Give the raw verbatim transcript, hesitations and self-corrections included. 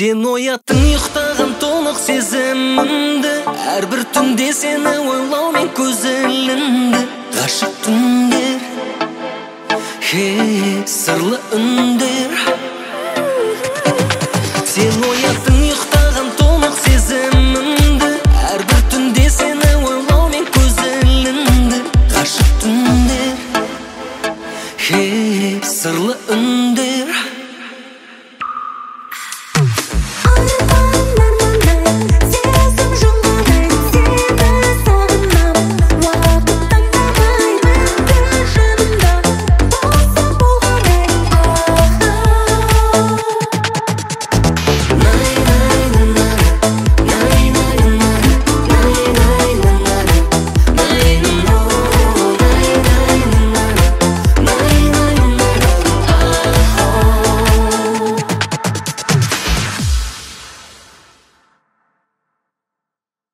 Сен ояттың ұйықтаған толық сезімімді, әрбір түнде сені ойлаумен көз ілінді. Ғашық түндер, хей, сырлы үндер. Сен ояттың ұйықтаған толық сезімімді, әрбір түнде сені ойлаумен көз ілінді. Ғашық түндер, хей, сырлы үндер.